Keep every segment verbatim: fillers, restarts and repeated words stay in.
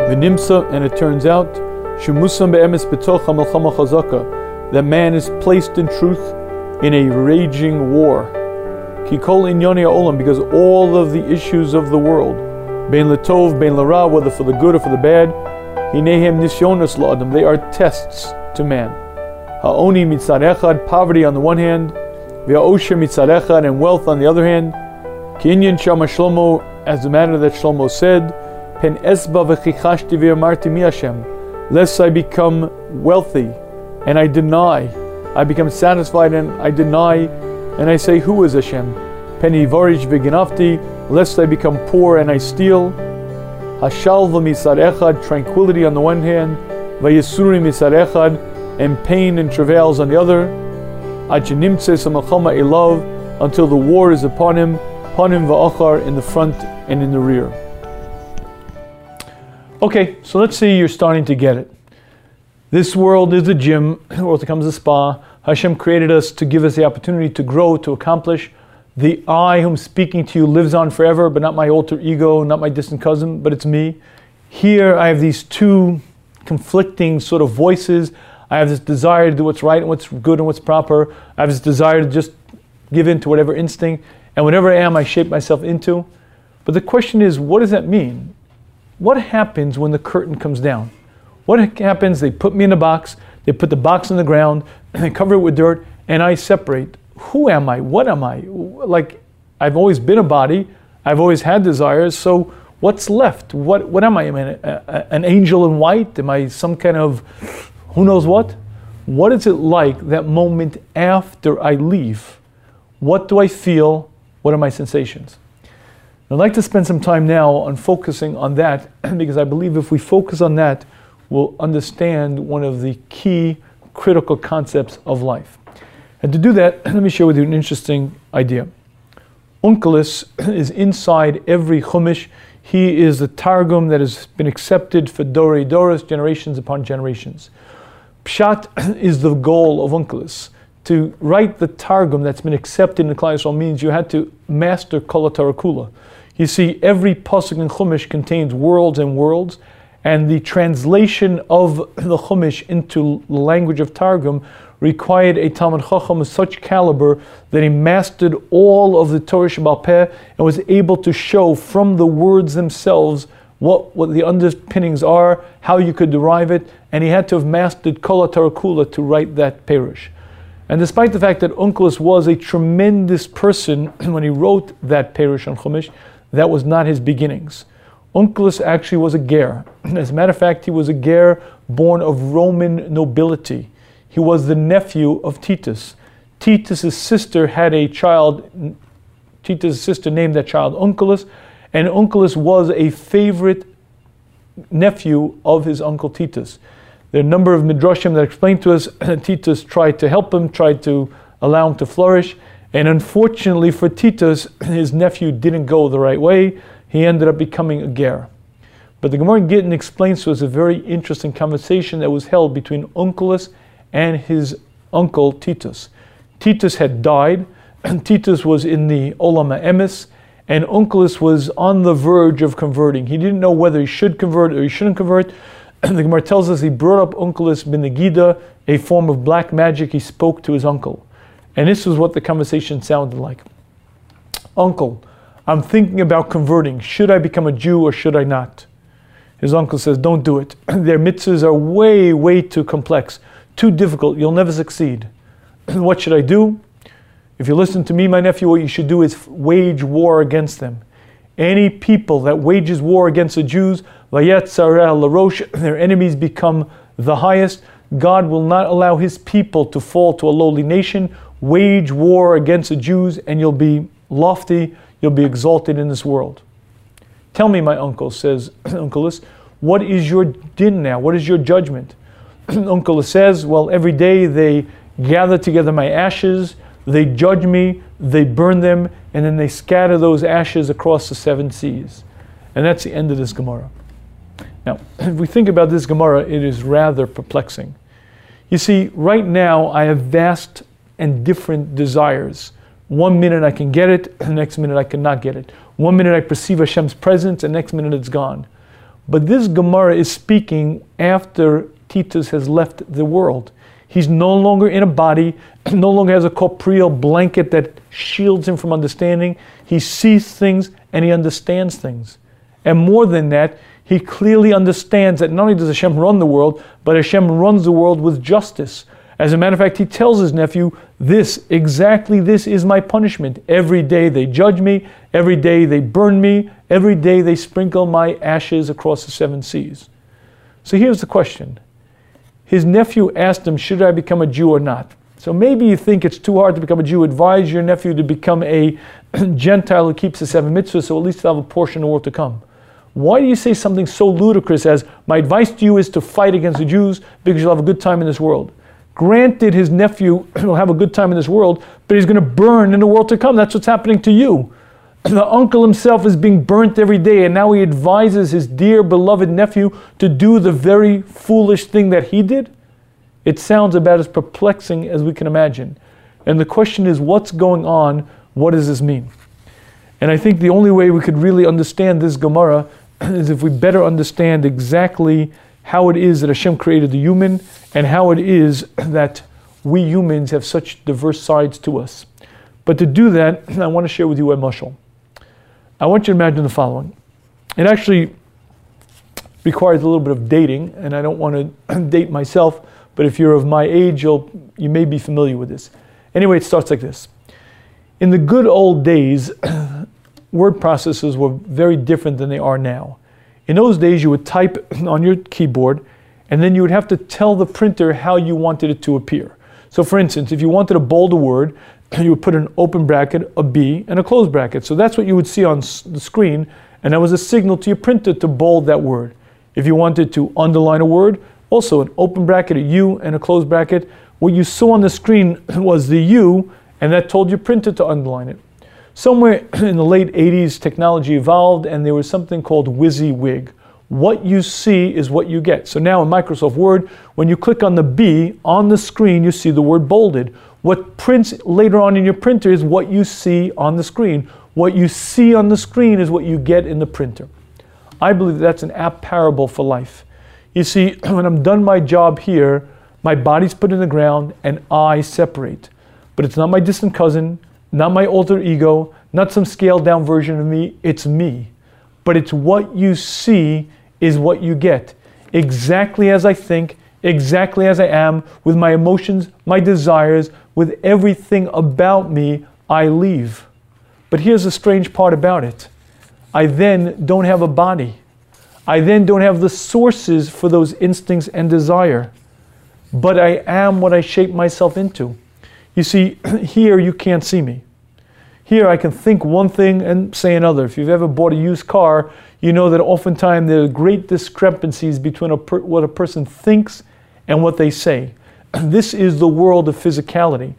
V'nimsa, and it turns out, shemusam be'emes b'tocha melchama chazaka, that man is placed in truth in a raging war. Ki kol inyoni ha'olam, because all of the issues of the world, bein letov, bein lara, whether for the good or for the bad, hinehem nisyonos la'adam, they are tests to man. Ha'oni mitzad echad, poverty on the one hand, v'ha'osher mitzad echad, and wealth on the other hand. Ki inyan shama Shlomo, as the matter that Shlomo said, pen esba v'chichashti v'amarti mi Hashem, lest I become wealthy and I deny, I become satisfied and I deny, and I say, who is Hashem? Pen ivarish v'ginafti, lest I become poor and I steal. Hashalva misad echad, tranquility on the one hand, v'yesuri misad echad, and pain and travails on the other. Ad shenimtze samalchama elav, until the war is upon him, upon him va'achar, in the front and in the rear. Okay, so let's say you're starting to get it. This world is a gym, the world becomes a spa. Hashem created us to give us the opportunity to grow, to accomplish. The I whom speaking to you lives on forever, but not my alter ego, not my distant cousin, but it's me. Here I have these two conflicting sort of voices. I have this desire to do what's right and what's good and what's proper. I have this desire to just give in to whatever instinct. And whatever I am, I shape myself into. But the question is, what does that mean? What happens when the curtain comes down? What happens? They put me in a box, they put the box on the ground, and they cover it with dirt, and I separate. Who am I? What am I? Like, I've always been a body, I've always had desires, so what's left? What what am I? Am I an, a, an angel in white? Am I some kind of who knows what? What is it like that moment after I leave? What do I feel? What are my sensations? I'd like to spend some time now on focusing on that, because I believe if we focus on that, we'll understand one of the key critical concepts of life. And to do that, let me share with you an interesting idea. Onkelos is inside every Chumash. He is the Targum that has been accepted for Dorei Doros, generations upon generations. Pshat is the goal of Onkelos. To write the Targum that's been accepted in Klal Yisrael means you had to master Kol HaTorah Kula. You see, every pasuk in Chumash contains worlds and worlds, and the translation of the Chumash into the language of Targum required a Talmid Chacham of such caliber that he mastered all of the Torah Sheba'al Peh and was able to show from the words themselves what, what the underpinnings are, how you could derive it, and he had to have mastered Kol HaTorah Kula to write that Perush. And despite the fact that Onkelos was a tremendous person when he wrote that Perush on Chumash, that was not his beginnings. Onkelos actually was a ger. As a matter of fact, he was a ger born of Roman nobility. He was the nephew of Titus. Titus' sister had a child, Titus' sister named that child Onkelos, and Onkelos was a favorite nephew of his uncle Titus. There are a number of midrashim that explain to us that Titus tried to help him, tried to allow him to flourish, and unfortunately for Titus, his nephew didn't go the right way. He ended up becoming a ger. But the Gemara in Gittin explains to us a very interesting conversation that was held between Onkelos and his uncle Titus. Titus had died, and Titus was in the Olam HaEmes, and Onkelos was on the verge of converting. He didn't know whether he should convert or he shouldn't convert. The Gemara tells us he brought up Onkelos b'negida, a form of black magic. He spoke to his uncle. And this was what the conversation sounded like. Uncle, I'm thinking about converting. Should I become a Jew or should I not? His uncle says, don't do it. Their mitzvahs are way, way too complex, too difficult. You'll never succeed. What should I do? If you listen to me, my nephew, what you should do is wage war against them. Any people that wages war against the Jews, their enemies become the highest. God will not allow his people to fall to a lowly nation. Wage war against the Jews and you'll be lofty, you'll be exalted in this world. Tell me, my uncle, says Onkelos, what is your din now? What is your judgment? Onkelos says, well, every day they gather together my ashes, they judge me, they burn them, and then they scatter those ashes across the seven seas. And that's the end of this Gemara. Now, if we think about this Gemara, it is rather perplexing. You see, right now I have vast and different desires. One minute I can get it, the next minute I cannot get it. One minute I perceive Hashem's presence, and next minute it's gone. But this Gemara is speaking after Titus has left the world. He's no longer in a body, no longer has a corporeal blanket that shields him from understanding. He sees things and he understands things. And more than that, he clearly understands that not only does Hashem run the world, but Hashem runs the world with justice. As a matter of fact, he tells his nephew, this, exactly this is my punishment. Every day they judge me, every day they burn me, every day they sprinkle my ashes across the seven seas. So here's the question. His nephew asked him, should I become a Jew or not? So maybe you think it's too hard to become a Jew. Advise your nephew to become a Gentile who keeps the seven mitzvahs, so at least he'll have a portion of the world to come. Why do you say something so ludicrous as, my advice to you is to fight against the Jews because you'll have a good time in this world? Granted, his nephew will have a good time in this world, but he's going to burn in the world to come. That's what's happening to you. The uncle himself is being burnt every day, and now he advises his dear beloved nephew to do the very foolish thing that he did? It sounds about as perplexing as we can imagine. And the question is, what's going on? What does this mean? And I think the only way we could really understand this Gemara is if we better understand exactly how it is that Hashem created the human and how it is that we humans have such diverse sides to us. But to do that, I want to share with you a mashal. I want you to imagine the following. It actually requires a little bit of dating, and I don't want to date myself, but if you're of my age, you'll, you may be familiar with this. Anyway, it starts like this. In the good old days, word processors were very different than they are now. In those days, you would type on your keyboard, and then you would have to tell the printer how you wanted it to appear. So for instance, if you wanted to bold a word, you would put an open bracket, a B, and a closed bracket. So that's what you would see on the screen, and that was a signal to your printer to bold that word. If you wanted to underline a word, also an open bracket, a U, and a closed bracket. What you saw on the screen was the U, and that told your printer to underline it. Somewhere in the late eighties, technology evolved, and there was something called WYSIWYG. What you see is what you get. So now in Microsoft Word, when you click on the B on the screen, you see the word bolded. What prints later on in your printer is what you see on the screen. What you see on the screen is what you get in the printer. I believe that's an apt parable for life. You see, when I'm done my job here, my body's put in the ground and I separate. But it's not my distant cousin, not my alter ego, not some scaled down version of me, it's me. But it's what you see is what you get. Exactly as I think, exactly as I am, with my emotions, my desires, with everything about me, I leave. But here's the strange part about it. I then don't have a body. I then don't have the sources for those instincts and desire. But I am what I shape myself into. You see, here you can't see me. Here I can think one thing and say another. If you've ever bought a used car, you know that oftentimes there are great discrepancies between a per- what a person thinks and what they say. This is the world of physicality.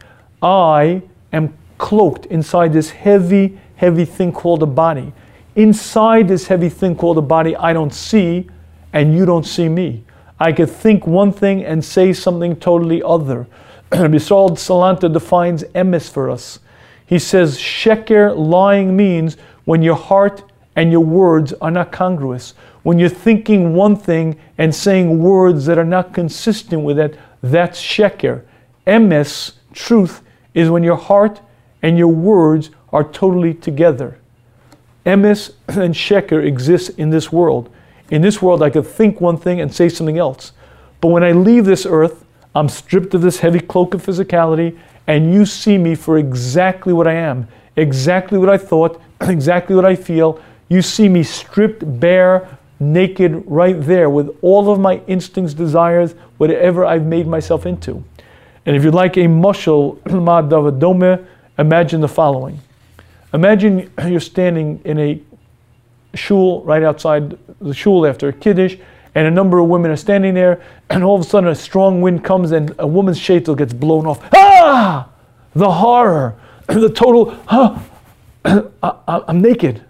I am cloaked inside this heavy, heavy thing called a body. Inside this heavy thing called a body, I don't see, and you don't see me. I could think one thing and say something totally other. Yisrael Salanta defines emes for us. He says, sheker, lying, means when your heart and your words are not congruous. When you're thinking one thing and saying words that are not consistent with it, that's sheker. Emes, truth, is when your heart and your words are totally together. Emes and sheker exist in this world. In this world, I could think one thing and say something else. But when I leave this earth, I'm stripped of this heavy cloak of physicality, and you see me for exactly what I am, exactly what I thought, exactly what I feel. You see me stripped bare, naked, right there, with all of my instincts, desires, whatever I've made myself into. And if you'd like a mashal ma'adavadome, imagine the following. Imagine you're standing in a shul right outside the shul after a kiddush, and a number of women are standing there, and all of a sudden a strong wind comes and a woman's sheitel gets blown off. Ah! The horror, the total, ah, I, I'm naked.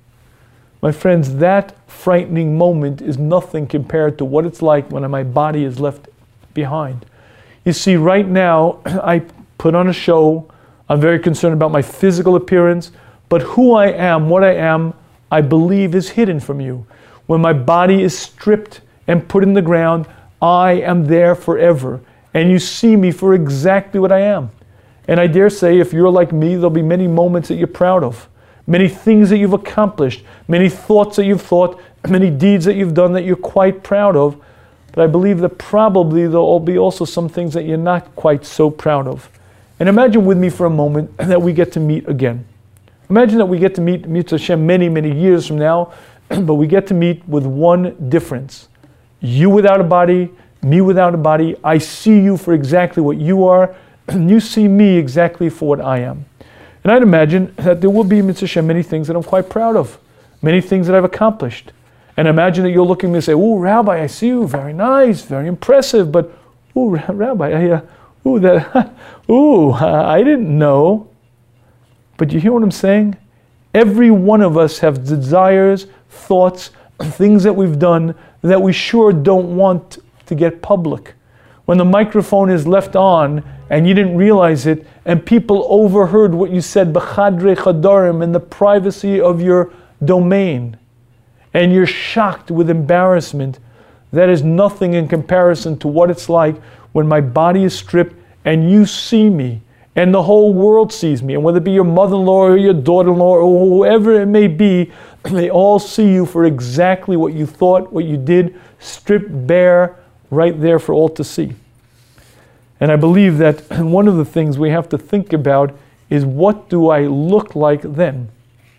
My friends, that frightening moment is nothing compared to what it's like when my body is left behind. You see, right now, I put on a show. I'm very concerned about my physical appearance, but who I am, what I am, I believe is hidden from you. when my body is stripped and put in the ground, I am there forever. And you see me for exactly what I am. And I dare say, if you're like me, there'll be many moments that you're proud of. Many things that you've accomplished, many thoughts that you've thought, many deeds that you've done that you're quite proud of. But I believe that probably there'll be also some things that you're not quite so proud of. And imagine with me for a moment that we get to meet again. Imagine that we get to meet Mitzvah Hashem many, many years from now, but we get to meet with one difference. You without a body, me without a body. I see you for exactly what you are, and you see me exactly for what I am. And I'd imagine that there will be, Mitzvah Hashem, many things that I'm quite proud of, many things that I've accomplished. And imagine that you're looking at me and say, "Oh, Rabbi, I see you, very nice, very impressive, but, oh, Rabbi, I, uh, ooh, that, ooh, I didn't know." But you hear what I'm saying? Every one of us have desires, thoughts, things that we've done that we sure don't want to get public. When the microphone is left on and you didn't realize it, and people overheard what you said b'chadrei chadarim, in the privacy of your domain, and you're shocked with embarrassment, that is nothing in comparison to what it's like when my body is stripped and you see me, and the whole world sees me, and whether it be your mother-in-law or your daughter-in-law or whoever it may be, they all see you for exactly what you thought, what you did, stripped bare, right there for all to see. And I believe that one of the things we have to think about is, what do I look like then?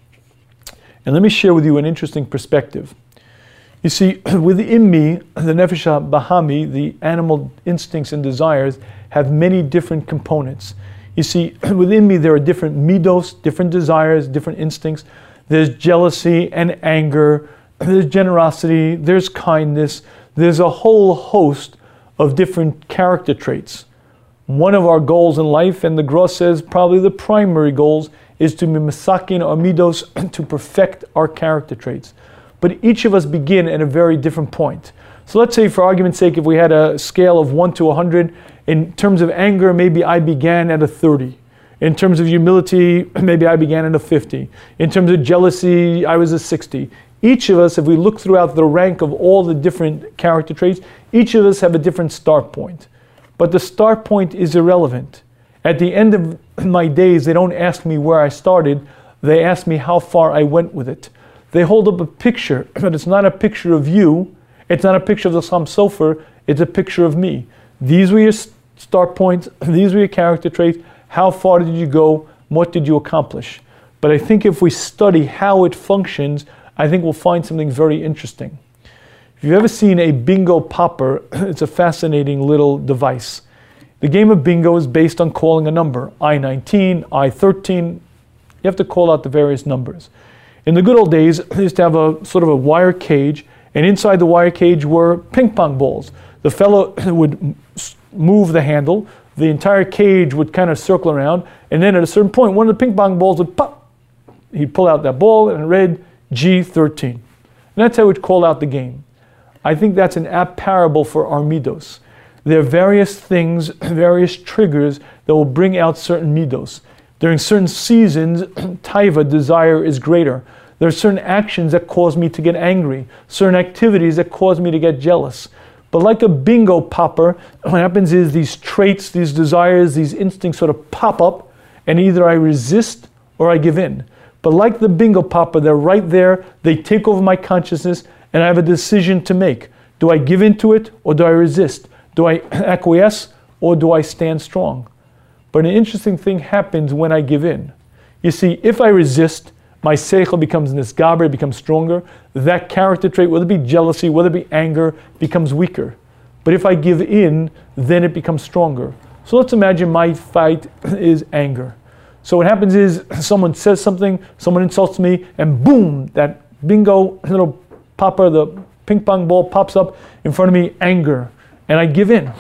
And let me share with you an interesting perspective. You see, within me, the Nefesh HaBahami, the animal instincts and desires, have many different components. You see, within me there are different midos, different desires, different instincts. There's jealousy and anger, there's generosity, there's kindness, there's a whole host of different character traits. One of our goals in life, and the Gra says probably the primary goals, is to be misakin our midos, to perfect our character traits. But each of us begin at a very different point. So let's say, for argument's sake, if we had a scale of one to one hundred, in terms of anger, maybe I began at a thirty. In terms of humility, maybe I began at a fifty. In terms of jealousy, I was a sixty. Each of us, if we look throughout the rank of all the different character traits, each of us have a different start point. But the start point is irrelevant. At the end of my days, they don't ask me where I started, they ask me how far I went with it. They hold up a picture, but it's not a picture of you, it's not a picture of the Chassam Sofer, it's a picture of me. These were your start points, these were your character traits, how far did you go, what did you accomplish? But I think if we study how it functions, I think we'll find something very interesting. If you've ever seen a bingo popper, it's a fascinating little device. The game of bingo is based on calling a number, I nineteen, I thirteen. You have to call out the various numbers. In the good old days, they used to have a sort of a wire cage, and inside the wire cage were ping pong balls. The fellow would move the handle, the entire cage would kind of circle around, and then at a certain point, one of the ping pong balls would pop. He'd pull out that ball and it read G thirteen. And that's how we'd call out the game. I think that's an apt parable for our midos. There are various things, various triggers that will bring out certain midos. During certain seasons, taiva, desire, is greater. There are certain actions that cause me to get angry, certain activities that cause me to get jealous. But like a bingo popper, what happens is these traits, these desires, these instincts sort of pop up, and either I resist or I give in. But like the bingo popper, they're right there, they take over my consciousness, and I have a decision to make. Do I give into it or do I resist? Do I acquiesce or do I stand strong? But an interesting thing happens when I give in. You see, if I resist, my seichel becomes nisgaber, it becomes stronger. That character trait, whether it be jealousy, whether it be anger, becomes weaker. But if I give in, then it becomes stronger. So let's imagine my fight is anger. So what happens is someone says something, someone insults me, and boom, that bingo little popper, the ping pong ball pops up in front of me, anger. And I give in,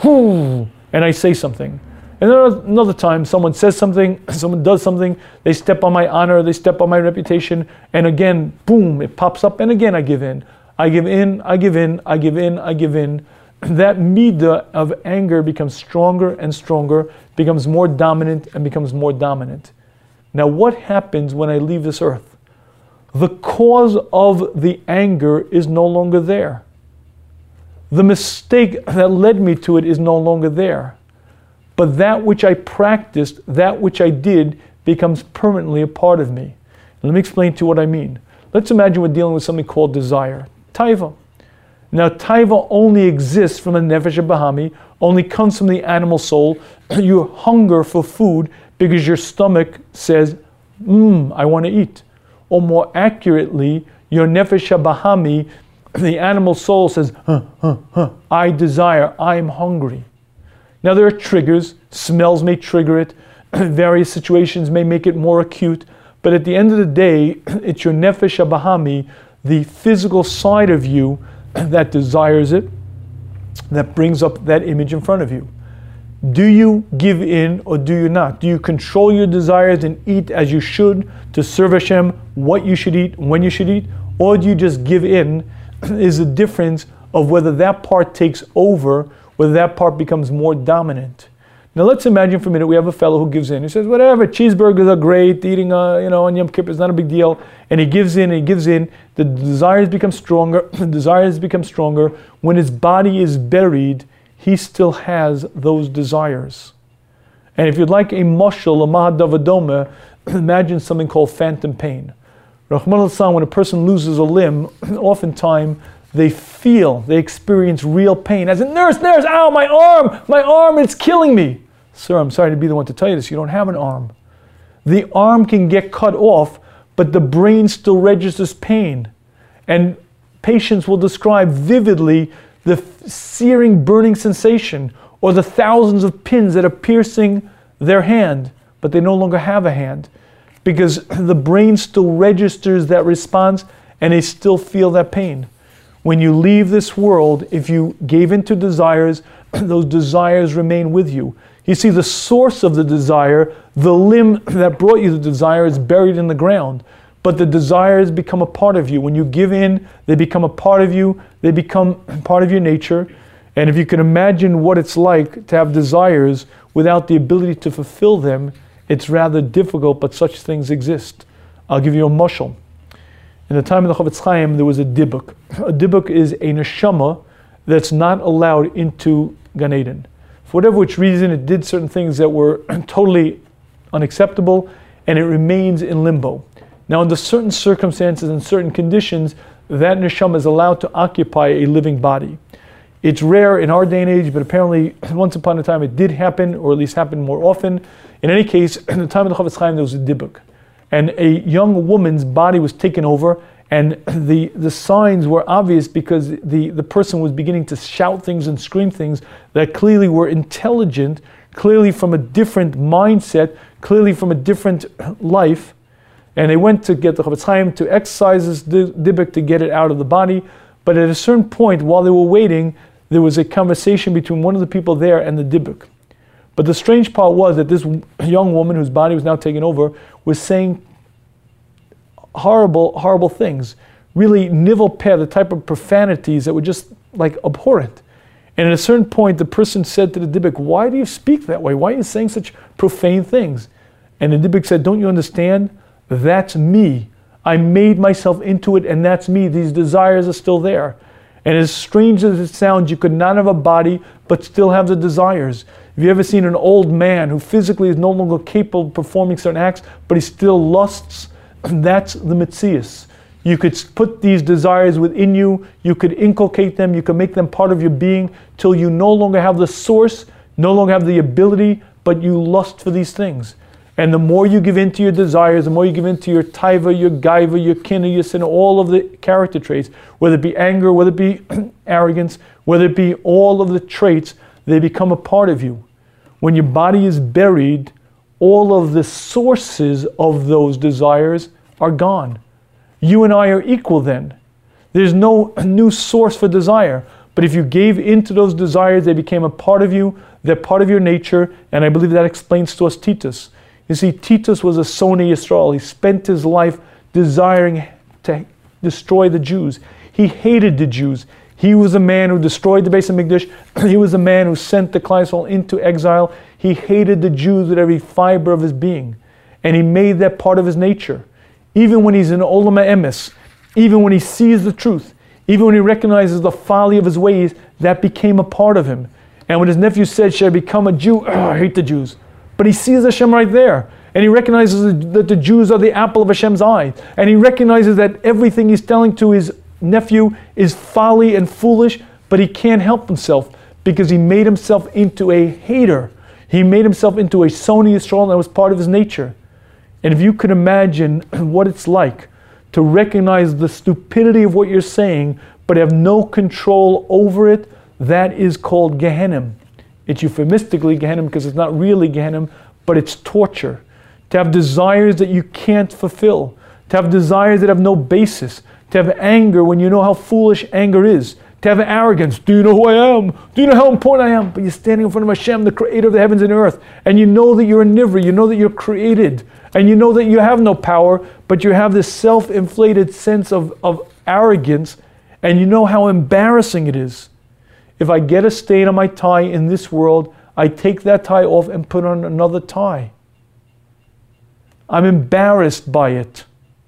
and I say something. And then another time, someone says something, someone does something, they step on my honor, they step on my reputation, and again, boom, it pops up, and again I give in. I give in, I give in, I give in, I give in. That midah of anger becomes stronger and stronger, becomes more dominant and becomes more dominant. Now what happens when I leave this earth? the cause of the anger is no longer there. The mistake that led me to it is no longer there. But that which I practiced, that which I did, becomes permanently a part of me. Let me explain to you what I mean. Let's imagine we're dealing with something called desire, taiva. Now, taiva only exists from the nefesh bahami, only comes from the animal soul. You hunger for food because your stomach says, mmm, I want to eat. Or more accurately, your nefesh bahami, the animal soul says, huh, huh, huh, I desire, I am hungry. Now there are triggers, smells may trigger it, various situations may make it more acute, but at the end of the day, it's your nefesh bahami, the physical side of you that desires it, that brings up that image in front of you. Do you give in or do you not? Do you control your desires and eat as you should to serve Hashem, what you should eat, when you should eat? Or do you just give in? Is the difference of whether that part takes over, whether that part becomes more dominant. Now let's imagine for a minute we have a fellow who gives in. He says, whatever, cheeseburgers are great, eating uh, you know, on Yom Kippur is not a big deal. And he gives in, and he gives in. The desires become stronger, the desires become stronger. When his body is buried, he still has those desires. And if you'd like a mashal, a mahadavadoma, imagine something called phantom pain. Rahman al-San, when a person loses a limb, oftentimes they feel, they experience real pain. As a nurse, nurse, ow, my arm, my arm, it's killing me. Sir, I'm sorry to be the one to tell you this, you don't have an arm. The arm can get cut off, but the brain still registers pain. And patients will describe vividly the searing, burning sensation, or the thousands of pins that are piercing their hand, but they no longer have a hand, because the brain still registers that response and they still feel that pain. When you leave this world, if you gave into desires, those desires remain with you. You see, the source of the desire, the limb that brought you the desire, is buried in the ground. But the desires become a part of you. When you give in, they become a part of you. They become part of your nature. And if you can imagine what it's like to have desires without the ability to fulfill them, it's rather difficult, but such things exist. I'll give you a mashal. In the time of the Chofetz Chaim, there was a dibuk. A dibuk is a neshama that's not allowed into Gan Eden. For whatever which reason, it did certain things that were totally unacceptable, and it remains in limbo. Now, under certain circumstances and certain conditions, that neshama is allowed to occupy a living body. It's rare in our day and age, but apparently once upon a time it did happen, or at least happened more often. In any case, in the time of the Chofetz Chaim, there was a dibuk. And a young woman's body was taken over, and the, the signs were obvious because the, the person was beginning to shout things and scream things that clearly were intelligent, clearly from a different mindset, clearly from a different life. And they went to get the Chofetz Chaim to exercise this dibuk to get it out of the body. But at a certain point, while they were waiting, there was a conversation between one of the people there and the dibuk. But the strange part was that this young woman whose body was now taken over was saying horrible, horrible things. Really nivel peh, the type of profanities that were just like abhorrent. And at a certain point, the person said to the dibuk, why do you speak that way? Why are you saying such profane things? And the dibuk said, don't you understand? That's me. I made myself into it, and that's me. These desires are still there. And as strange as it sounds, you could not have a body, but still have the desires. Have you ever seen an old man who physically is no longer capable of performing certain acts, but he still lusts? That's the Metzias. You could put these desires within you, you could inculcate them, you could make them part of your being, till you no longer have the source, no longer have the ability, but you lust for these things. And the more you give in to your desires, the more you give in to your taiva, your gaiva, your kinna, your sin, all of the character traits, whether it be anger, whether it be arrogance, whether it be all of the traits, they become a part of you. When your body is buried, all of the sources of those desires are gone. You and I are equal then. There's no new source for desire. But if you gave into those desires, they became a part of you, they're part of your nature, and I believe that explains to us Titus. You see, Titus was a Sonei Yisrael. He spent his life desiring to destroy the Jews. He hated the Jews. He was a man who destroyed the Beis HaMikdash. He was a man who sent the Klal Yisrael into exile. He hated the Jews with every fiber of his being. And he made that part of his nature. even when he's in Olam HaEmes, even when he sees the truth, even when he recognizes the folly of his ways, that became a part of him. And when his nephew said, should I become a Jew? Oh, I hate the Jews. But he sees Hashem right there. And he recognizes that the Jews are the apple of Hashem's eye. And he recognizes that everything he's telling to his nephew is folly and foolish, but he can't help himself because he made himself into a hater. He made himself into a Soni Yisrael, and that was part of his nature. And if you could imagine what it's like to recognize the stupidity of what you're saying, but have no control over it, that is called Gehenna. It's euphemistically Gehenna because it's not really Gehenna, but it's torture. To have desires that you can't fulfill, to have desires that have no basis, to have anger when you know how foolish anger is, to have arrogance. Do you know who I am? Do you know how important I am? But you're standing in front of Hashem, the creator of the heavens and earth, and you know that you're a nivra, you know that you're created, and you know that you have no power, but you have this self-inflated sense of, of arrogance, and you know how embarrassing it is. If I get a stain on my tie in this world, I take that tie off and put on another tie. I'm embarrassed by it.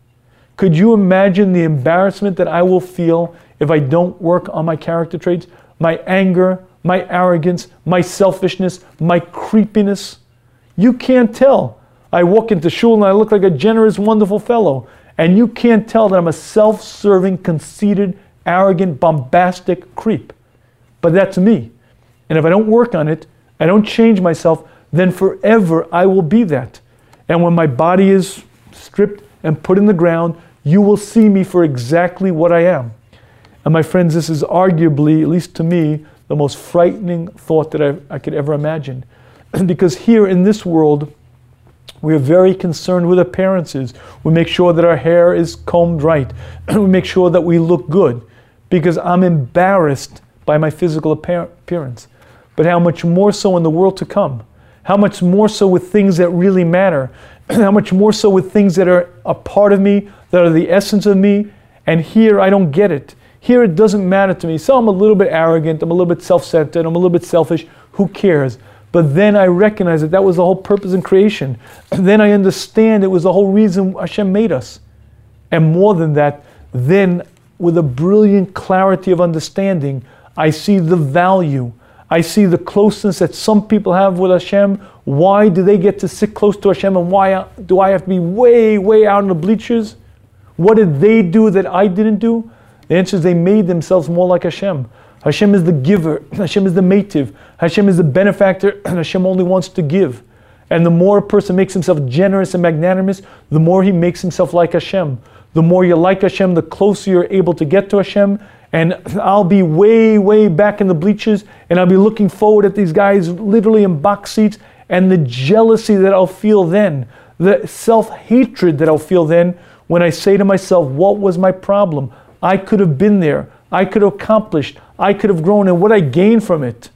Could you imagine the embarrassment that I will feel if I don't work on my character traits? My anger, my arrogance, my selfishness, my creepiness. You can't tell. I walk into shul and I look like a generous, wonderful fellow. And you can't tell that I'm a self-serving, conceited, arrogant, bombastic creep. But that's me. And if I don't work on it, I don't change myself, then forever I will be that. And when my body is stripped and put in the ground, you will see me for exactly what I am. And my friends, this is arguably, at least to me, the most frightening thought that I, I could ever imagine. Because here in this world, we are very concerned with appearances. We make sure that our hair is combed right. We make sure that we look good. Because I'm embarrassed by my physical appearance. But how much more so in the world to come? How much more so with things that really matter? How much more so with things that are a part of me, that are the essence of me? And here I don't get it. Here it doesn't matter to me. So I'm a little bit arrogant, I'm a little bit self-centered, I'm a little bit selfish. Who cares? But then I recognize that that was the whole purpose in creation. And then I understand it was the whole reason Hashem made us. And more than that, then with a brilliant clarity of understanding, I see the value. I see the closeness that some people have with Hashem. Why do they get to sit close to Hashem, and why do I have to be way, way out in the bleachers? What did they do that I didn't do? The answer is they made themselves more like Hashem. Hashem is the giver. Hashem is the mativ. Hashem is the benefactor, and Hashem only wants to give. And the more a person makes himself generous and magnanimous, the more he makes himself like Hashem. The more you're like Hashem, the closer you're able to get to Hashem. And I'll be way, way back in the bleachers, and I'll be looking forward at these guys literally in box seats, and the jealousy that I'll feel then, the self-hatred that I'll feel then when I say to myself, what was my problem? I could have been there. I could have accomplished. I could have grown, and what I gained from it.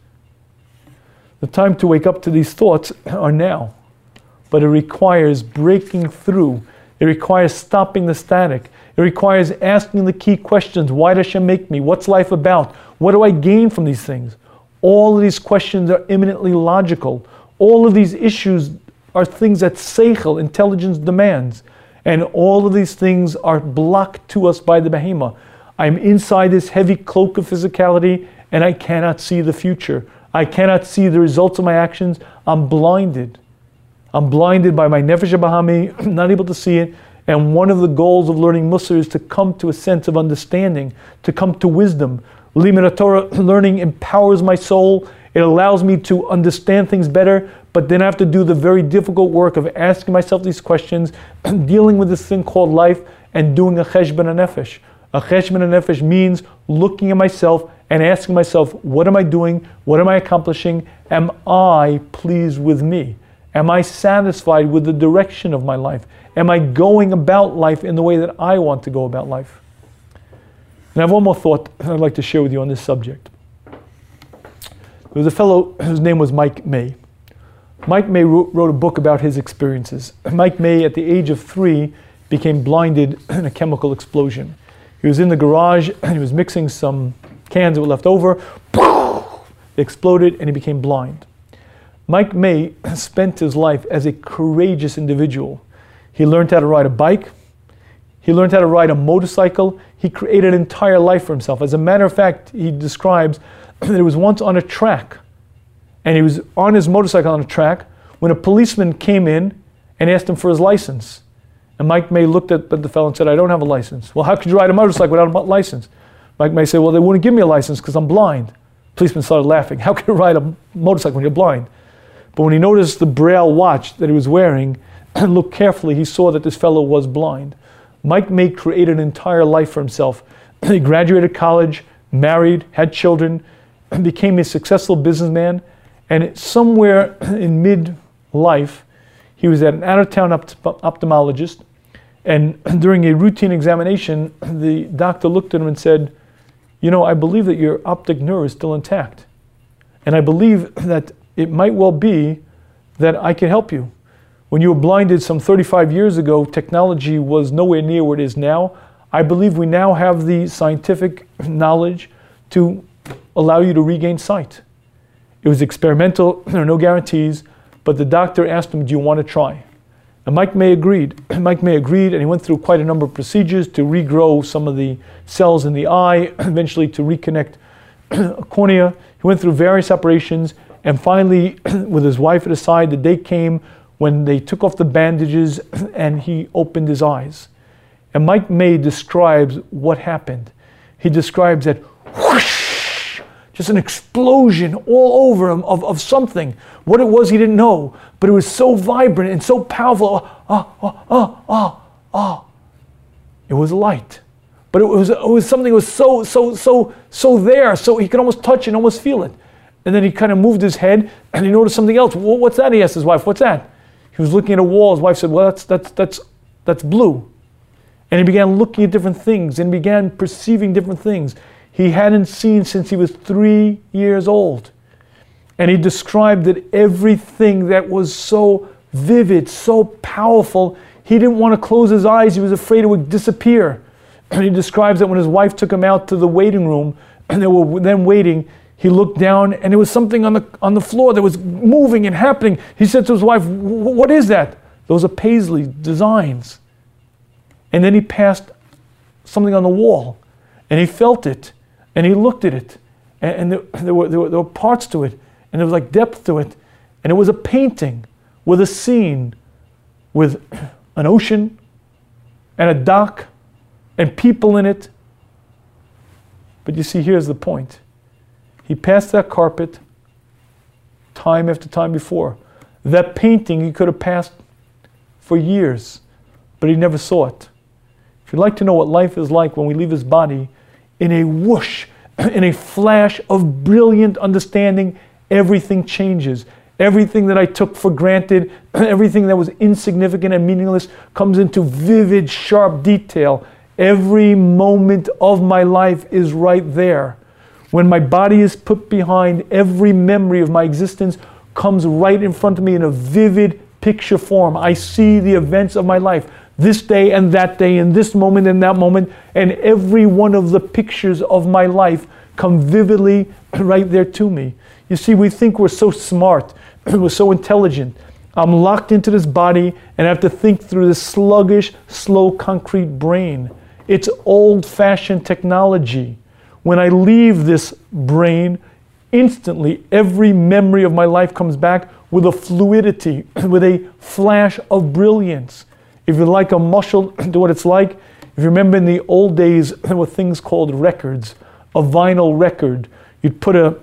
The time to wake up to these thoughts are now. But it requires breaking through. It requires stopping the static. It requires asking the key questions. Why does Hashem make me? What's life about? What do I gain from these things? All of these questions are eminently logical. All of these issues are things that seichel, intelligence, demands. And all of these things are blocked to us by the behemoth. I'm inside this heavy cloak of physicality, and I cannot see the future. I cannot see the results of my actions. I'm blinded. I'm blinded by my nefesh habahami, not able to see it. And one of the goals of learning Musar is to come to a sense of understanding, to come to wisdom. Limud Torah learning empowers my soul. It allows me to understand things better, but then I have to do the very difficult work of asking myself these questions, dealing with this thing called life, and doing a cheshbon hanefesh. A cheshbon hanefesh means looking at myself and asking myself, what am I doing? What am I accomplishing? Am I pleased with me? Am I satisfied with the direction of my life? Am I going about life in the way that I want to go about life? And I have one more thought I'd like to share with you on this subject. There was a fellow whose name was Mike May. Mike May wrote a book about his experiences. Mike May, at the age of three, became blinded in a chemical explosion. He was in the garage and he was mixing some cans that were left over. It exploded and he became blind. Mike May spent his life as a courageous individual. He learned how to ride a bike. He learned how to ride a motorcycle. He created an entire life for himself. As a matter of fact, he describes that he was once on a track, and he was on his motorcycle on a track when a policeman came in and asked him for his license. And Mike May looked at the fellow and said, I don't have a license. Well, how could you ride a motorcycle without a license? Mike May said, well, they wouldn't give me a license because I'm blind. Policeman started laughing. How can you ride a motorcycle when you're blind? But when he noticed the Braille watch that he was wearing and looked carefully, he saw that this fellow was blind. Mike May created an entire life for himself. He graduated college, married, had children, became a successful businessman, and somewhere in mid-life, he was at an out-of-town opt- ophthalmologist, and during a routine examination, the doctor looked at him and said, you know, I believe that your optic nerve is still intact, and I believe that it might well be that I can help you. When you were blinded some thirty-five years ago, technology was nowhere near where it is now. I believe we now have the scientific knowledge to allow you to regain sight. It was experimental, there are no guarantees, but the doctor asked him, do you want to try? And Mike May agreed. Mike May agreed, and he went through quite a number of procedures to regrow some of the cells in the eye, eventually to reconnect a cornea. He went through various operations, and finally, with his wife at his side, the day came when they took off the bandages and he opened his eyes. And Mike May describes what happened. He describes that whoosh, just an explosion all over him of, of something. What it was, he didn't know, but it was so vibrant and so powerful. Ah, ah, ah, ah, ah. It was light, but it was, it was something that was so, so, so, so there, so he could almost touch it and almost feel it. And then he kind of moved his head and he noticed something else. Well, what's that? He asked his wife, what's that? He was looking at a wall. His wife said, well, that's, that's, that's, that's blue. And he began looking at different things and began perceiving different things he hadn't seen since he was three years old. And he described that everything that was so vivid, so powerful, he didn't want to close his eyes. He was afraid it would disappear. And he describes that when his wife took him out to the waiting room and they were then waiting, he looked down and there was something on the on the floor that was moving and happening. He said to his wife, what is that? Those are Paisley designs. And then he passed something on the wall and he felt it and he looked at it and, and there, there, were, there, were, there were parts to it and there was like depth to it. And it was a painting with a scene with an ocean and a dock and people in it. But you see, here's the point. He passed that carpet time after time before. That painting he could have passed for years, but he never saw it. If you'd like to know what life is like when we leave this body, in a whoosh, in a flash of brilliant understanding, everything changes. Everything that I took for granted, everything that was insignificant and meaningless comes into vivid, sharp detail. Every moment of my life is right there. When my body is put behind, every memory of my existence comes right in front of me in a vivid picture form. I see the events of my life, this day and that day, and this moment and that moment, and every one of the pictures of my life come vividly right there to me. You see, we think we're so smart, we're so intelligent. I'm locked into this body and I have to think through this sluggish, slow, concrete brain. It's old-fashioned technology. When I leave this brain, instantly every memory of my life comes back with a fluidity, with a flash of brilliance. If you like a muscle to what it's like, if you remember in the old days, there were things called records, a vinyl record. You'd put a,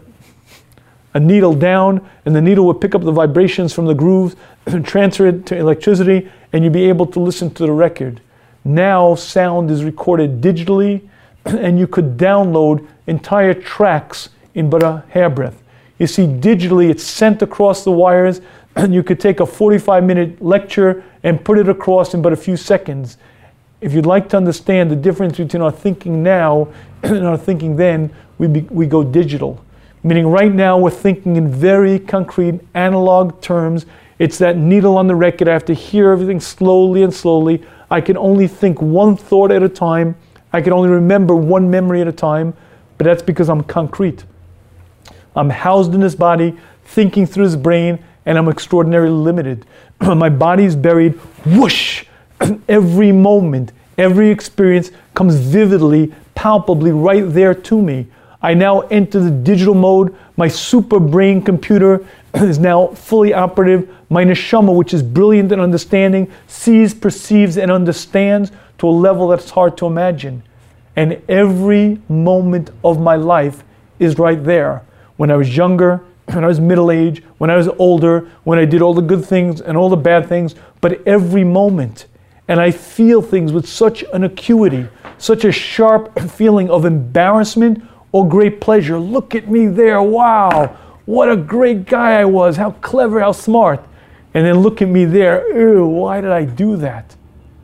a needle down and the needle would pick up the vibrations from the grooves and transfer it to electricity and you'd be able to listen to the record. Now sound is recorded digitally and you could download entire tracks in but a hairbreadth. You see, digitally it's sent across the wires and you could take a forty-five minute lecture and put it across in but a few seconds. If you'd like to understand the difference between our thinking now and our thinking then, we, be, we go digital. Meaning right now we're thinking in very concrete analog terms. It's that needle on the record. I have to hear everything slowly and slowly. I can only think one thought at a time. I can only remember one memory at a time, but that's because I'm concrete. I'm housed in this body, thinking through this brain, and I'm extraordinarily limited. My body's buried, whoosh, every moment, Every experience comes vividly, palpably right there to me. I now enter the digital mode. My super brain computer is now fully operative. My neshama, which is brilliant in understanding, sees, perceives, and understands to a level that's hard to imagine. And every moment of my life is right there. When I was younger, when I was middle-aged, when I was older, when I did all the good things and all the bad things, but every moment. And I feel things with such an acuity, such a sharp feeling of embarrassment or great pleasure. Look at me there, wow, what a great guy I was, how clever, how smart. And then look at me there, ew, why did I do that?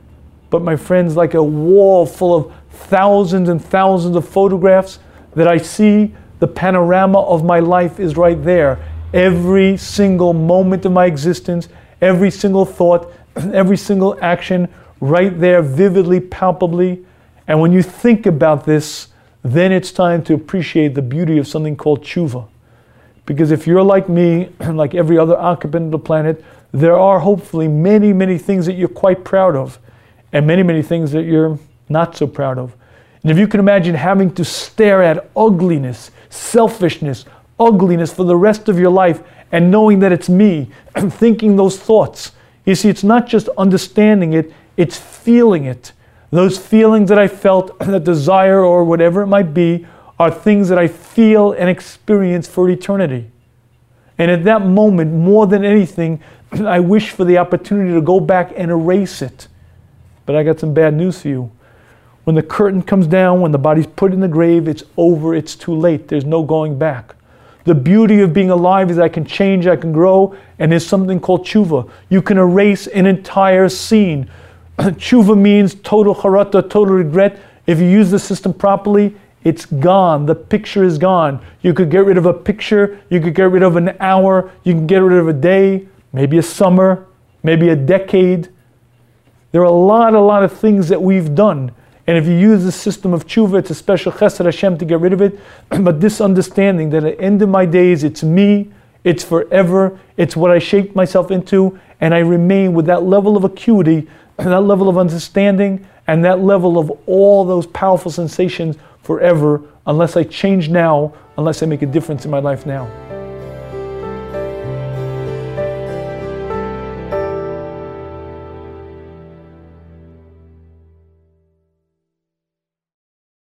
But my friends, like a wall full of thousands and thousands of photographs that I see, the panorama of my life is right there. Every single moment of my existence, every single thought, every single action, right there, vividly, palpably. And when you think about this, then it's time to appreciate the beauty of something called tshuva. Because if you're like me, and like every other occupant of the planet, there are hopefully many, many things that you're quite proud of, and many, many things that you're not so proud of. And if you can imagine having to stare at ugliness, selfishness, ugliness for the rest of your life, and knowing that it's me, and thinking those thoughts. You see, it's not just understanding it, it's feeling it. Those feelings that I felt, that desire or whatever it might be, are things that I feel and experience for eternity. And at that moment, more than anything, I wish for the opportunity to go back and erase it. But I got some bad news for you. When the curtain comes down, when the body's put in the grave, it's over, it's too late. There's no going back. The beauty of being alive is I can change, I can grow, and there's something called tshuva. You can erase an entire scene. Tshuva means total charata, total regret. If you use the system properly, it's gone. The picture is gone. You could get rid of a picture, you could get rid of an hour, you can get rid of a day, maybe a summer, maybe a decade. There are a lot, a lot of things that we've done. And if you use the system of tshuva, it's a special chesed Hashem to get rid of it. But this understanding that at the end of my days, it's me, it's forever, it's what I shaped myself into, and I remain with that level of acuity, that level of understanding, and that level of all those powerful sensations forever, unless I change now, unless I make a difference in my life now.